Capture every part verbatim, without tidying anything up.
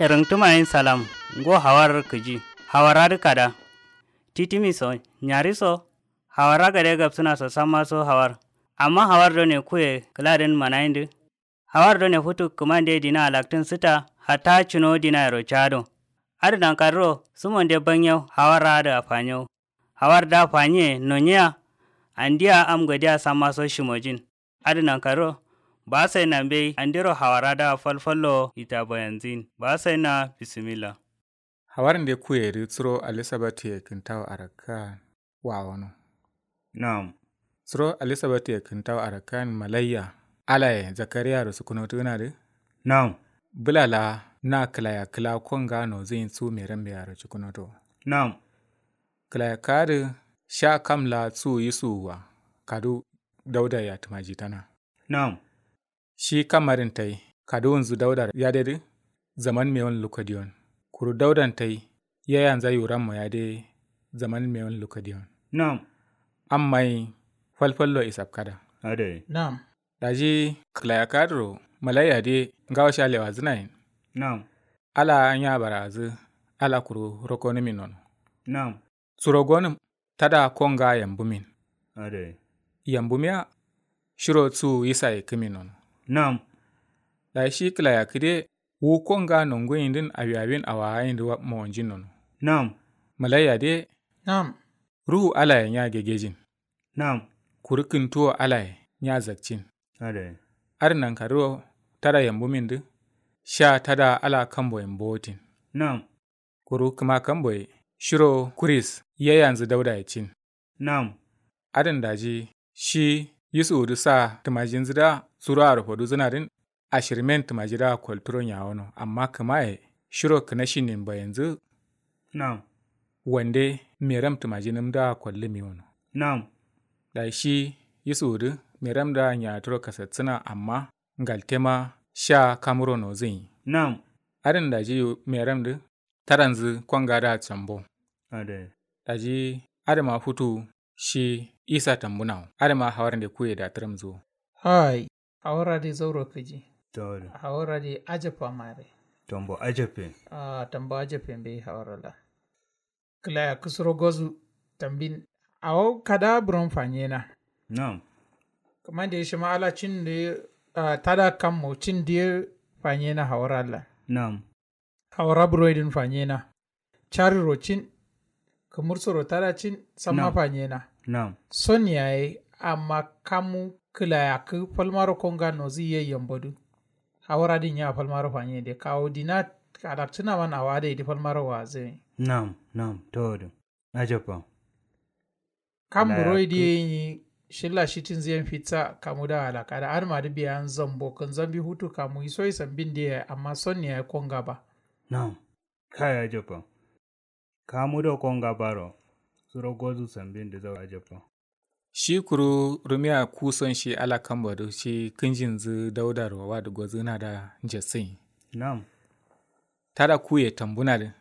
erengtumayin salam go hawar kiji hawarar kada titimi so nyari so hawara gade gabsuna so sama so hawar amma hawar do ne kuye kladin manayindi hawar do ne futu kumande dina alaktin sita hata chino dina ro chado adnan karro sumonde banyo hawara da afanyo hawar da fanye nonya andia am gadiya sama so shimojin adnan karro ba sai na bai andiro hawara da falfallo ita bayanzin ba sai na bismillah hawarin da kuye ritro Elizabeth ya kintaw araka wawono Naam. Sro Elizabeth ya kintaw arakan malayya alaye Zakariya da sukuno tuna de Naam. bulala na klaya kla konga no zin su meran biyar cikuno to Naam. klaya kadu sha kamla su yisuwa kadu dauda ya tumajitana Naam. shi kamarin tai kadu unzu dauda ya dede zaman mewan lukadiyon kuru daudan tai ya yanza yuran mo ya de zaman mewan lukadiyon Naam. ammai falfallo isab kada Ade. Naam. daji klaya kadro malaya de ngawa shalewa zinayin Naam. ala anya barazu ala kuru rokoni minon Naam. surogonum tada konga yambumin Ade. yambumya shiro tsu yisa kiminon Naam. da shi klaya kide wu konga nongo indin awiyawin awa indu wa monjin non Naam. malaya de Naam. ruhu ala ya nya gegejin Naam. kurukin tuwo ala ya nya zakcin Ade. arnan karo tada yambumin du sha tada ala kambo yambotin Naam. kuru kuma kambo shiro kuris ya yanzu dauda ya cin Naam. adin daji shi yisu du sa tumajin zida suru a rufodu zinadin ashirmen tumajira kwalturon yawono amma kuma ya shiro kana shi nin ba yanzu Naam. wande meram tumajinin da kwalli miwono Naam. da shi yisu du meram da nyaturo kasatsina amma ngaltema sha kamuro no zin Naam. adin daji meram du taranzu kwanga da tsambo Ade. daji adama futu shi isa tambunao adama hawarin da kuye da tramzo Hai. Hawara de zauro kaji. Tawada. Hawara de ajapa mare. Tombo ajape. Ah, tamba ajape mbe hawara la. Kila kusuro gozu tambin. Awo kada bron fanyena. Naam. Kamande ya shima ala cin de uh, tada kammo cin de fanyena hawara la. Naam. Hawara broidin fanyena. Chari ro cin. Kamursoro tada cin sama No. fanyena. Naam. Son yayi amma kamu kila ya ku falmaro konga no ziye yambodu. Hawara din ya falmaro fanye de kawo dina kadaktuna man awade di falmaro waze. Naam. Naam. Tawada. Ajapa. Kam Kila ya buroi ku- di yi shilla shitin ziyan fitsa kamu da alaka da arma da biyan zambo kan zambi hutu kamu iso isan bin da amma son ya konga ba. Naam. Kaya ajapa. Kamudo konga baro. Suro gozu sambin da zawa ajapa. shi kuru rumiya kuson shi ala kambado shi kinjin zu daudar wa da gozuna da jasin Naam. tada kuye tambuna da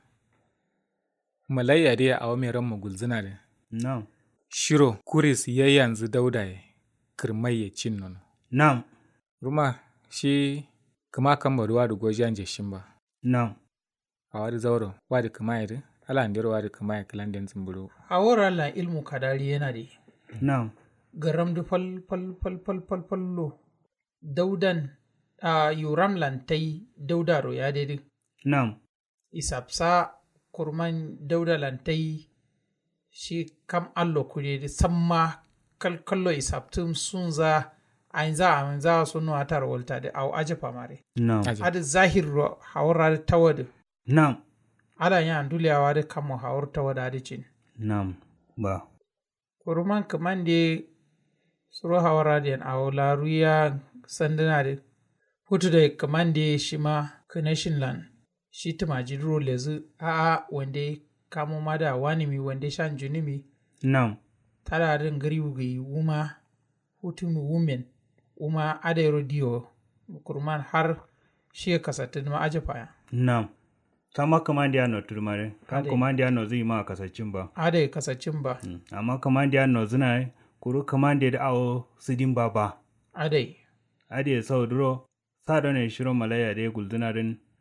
malayya da a wameran magulzuna da Naam. shiro kuris ya yanzu dauda ya kirmai ya cin nono Naam. ruma shi kuma kambado wa da gojiyan jashin ba Naam. a wadi zauro wa da kuma ya da ala andiro wa da kuma ya kilandin zumburo Hawara la ilmu kadari yana da Naam. garam du fal fal fal fal fal fallo daudan a yuram lantai daudaro ya daidai Naam. isapsa kurman dauda lantai shi kam allo kure da samma kal kallo isaptum sun za a za a za su no atar volta da au aje famare Naam. Aje. ada zahir ro hawra da tawad Naam. ala ya anduliyawa da kamo hawr tawada da cin Naam. Ba. kurman kaman de suro hawra da au laruya sandana da hutu da kaman de shi ma connection land shi tumaji ro lezu a a wanda kamo ma da wani mi wanda shan junimi Naam. tara rin gari wugi wuma hutun women wuma adai diyo kurman har shi kasatin ma aje faya Naam. Kama kamandi ano turmare. Kan Ade. kamandi ano zai ma kasacin ba. adai kasacin ba Mm. Amma kamandi ano zina yi, kuru kamandi da awo sidin ba ba. adai Ade sau duro, sa da ne shiro malaya da ya gulduna din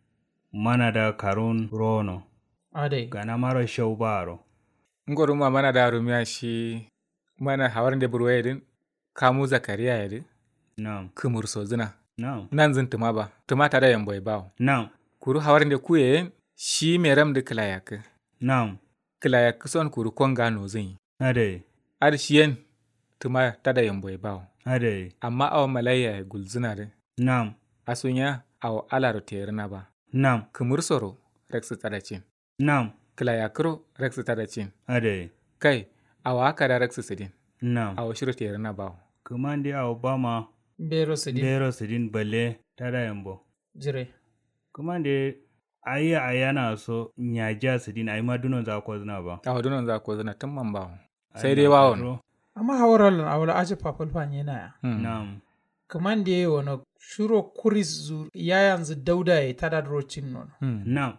mana da karun rono Ade. gana maro shau baro Ngoru ma mana da rumiya shi mana hawar da burwa yadin kamu zakariya yadin nam kumur so zina nam nan zin tuma ba tuma ta da yambo bawo nam kuru hawar da kuye shi meram da kilayak nam kilayak son kuru konga no zin ade ar shiyen tuma ta da yambo bawo ade amma aw malaya gulzina de nam asunya aw alaro terna ba nam kumur soro rex tadacin nam kilayakro rex tadacin ade kai awa kada rex sidin nam aw shiru terna bawo kumandi a obama Bero sidin. bero sidin balle tada yambo Jire. kumandi ayi ayana so nyaja sidin ayi madunon za ko zina ba aw dunon za ko zina tumman bawo Ai sai na dai wawon karo. Amma hawarar lan awala aje papal fanye na ya. Hmm. nam Kaman da wani shuro kuris zu ya yanzu dauda ya tada rocin non. Hmm. nam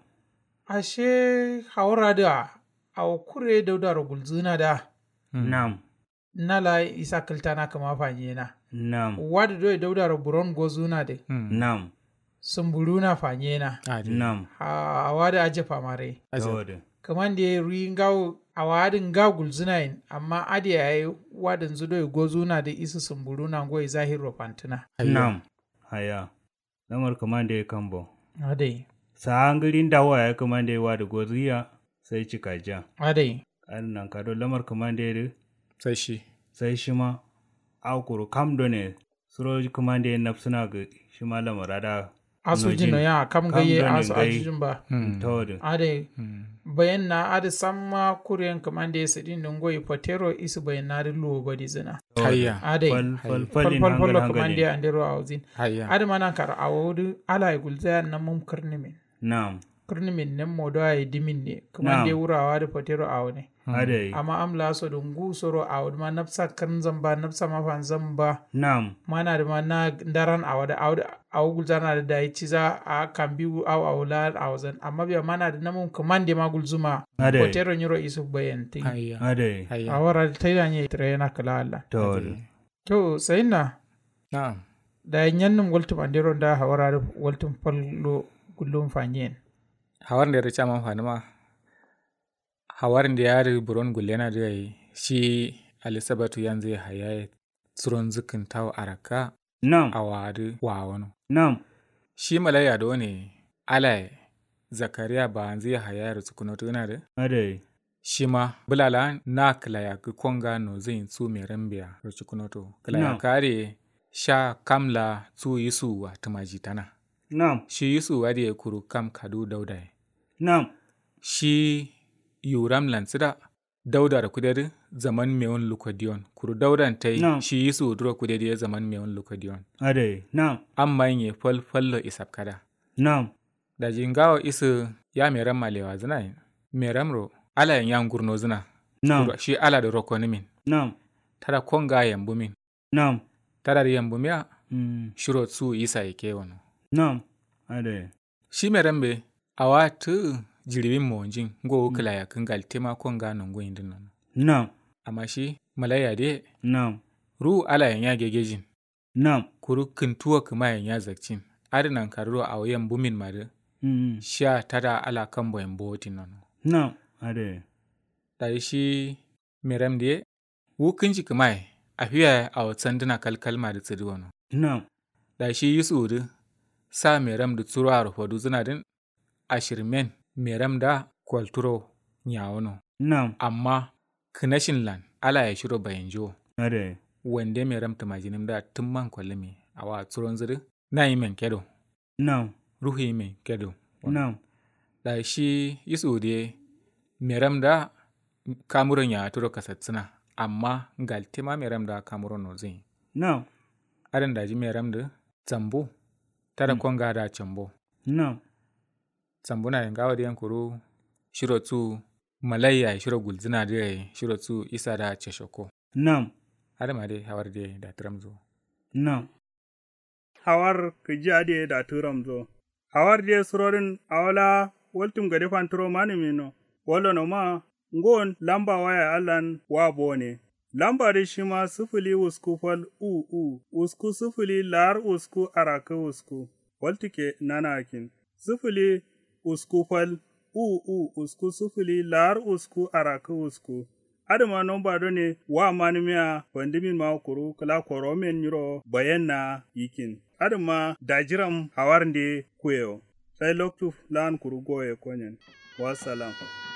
Ashe hawara da a kure dauda rogulzuna da Hmm. nam nala isa kiltana kama fanye na. nam Wada doye dauda roburon gozuna da Hmm. nam sumbuluna fanye na. Adi. nam A wada aje famare. Aje. tawade Kaman da ruyi ngawo a wadin ga gulzuna yin amma adi ya yi wadin zu doye gozuna da isa sumbuluna goyi zahiro fantina. Ayya. nam haya lamar kumandi ya kambo Adai. sahangirin dawa ya kumandi wa da goziya sai cika ja Adai. an nan kado lamar kumandi da sai shi sai shi ma aukuru kam do ne suro kumandi nafsuna ga shi ma lamar da Asujin no ya kam Kam gaye gani asu gai. ajujin ba. Hmm. tawade Adai. Hmm. Bayan na adi samma kuriyan kaman da ya sidin don goyi potero isu bayan na adi luwo badi zina. Hayya. Adai. fal fal Fal falin fal fal hangal kaman da hangali ya andero a wuzin. Hayya. Adi mana kar a wudu ala ya gulzaya na mum kirnimin. nam Kirnimin nan modo a yi dimin ne. Kaman da ya wurawa da potero a wune. ade Amma am la so don gu soro a wudu ma nafsa kan zamba nafsa ma fan zamba. nam Mana da ma na daran a wada a wudu a gulzana da da ya ci za a kan biyu a wula a wuzan. Amma biya mana da namun kaman da ma gulzuma. ade Potero nyuro isu bayan tin. Hayya. ade Hayya. Awara ta yi danye tare yana kala Allah. tawade To sai na Na'am. da yannum waltum andero da hawara da waltum fallo gullum fanyen. Hawar da ya rica man fani ma hawar da ya ri buron gullena da yi shi Alisabatu yanzu ya haya tsuron zikin tawo araka nam a wadi wawano. nam Shi malaya da wani ala Zakariya ba yanzu ya haya da tsukunotu yana da ade shi ma bulala na kilaya ki konga no zin su mai rambiya da tsukunotu. Kilaya No. kare sha kamla su yisu wa tumajitana. nam Shi yisu wadi ya kuru kam kadu dauda ya. nam Shi yuram lansida dauda da kudari zaman mewan lukadiyon kuru daudan ta No. yi shi yisu duro kudari ya zaman mewan lukadiyon ade nam amma yin ya fal fallo isap kada nam da jingawa isu ya meram malewa zina yin meram ro ala yin yan gurno zina nam Kuru shi ala da rokoni min nam tada konga yambu min nam tada da yambu miya mm, shiro su isa ike wano nam ade shi meram be awa tu jiribin mawajin go kila ya kangal tema konga nan goyin din nan nam amma shi malaya de nam ru ala yan ya gegejin nam kuru kintuwa kuma yan ya zakcin adinan karro a wayan bumin mare mm, sha tada ala kan boyen botin nan nam ade da shi meram de wukin kuma a fiya a watsan dina kalkalma da tsiri wano nam da shi yusu du sa meram da tsuro a rufodu zina din ashirmen meram da kwalturo nyawano nam amma kinashin lan ala ya shiro bayan jo ade wande meram tamajinim da tun man kwalimi a wa tsuron ziri na yi men kedo nam ruhi men kedo nam da shi yusu de meram da kamuron ya turo kasatsina amma galtima meram da kamuron no zin nam adan da ji meram da tsambo tada konga da chambo nam tsambo na yin gawa da yankuru shiro tu malaya shiro gulzina da shiro tu isa da cheshoko nam adama dai hawar da da tramzo nam hawar kiji ade da turam zo hawar de surorin awala waltum gade fanturo mani mino wala no ma ngon lamba waya allan wa bone lamba de shima sufuli usku fal u u usku sufuli lar usku araka usku waltike nana akin sufuli usku fal u u usku sufuli lar usku araka usku. Adama nomba do ne wa manimiya bandimin ma kuru kala koromen nyiro bayan na yikin. Adama dajiram hawarnde kuyo. Sai loktu lan kuru goye konyen. Wassalam.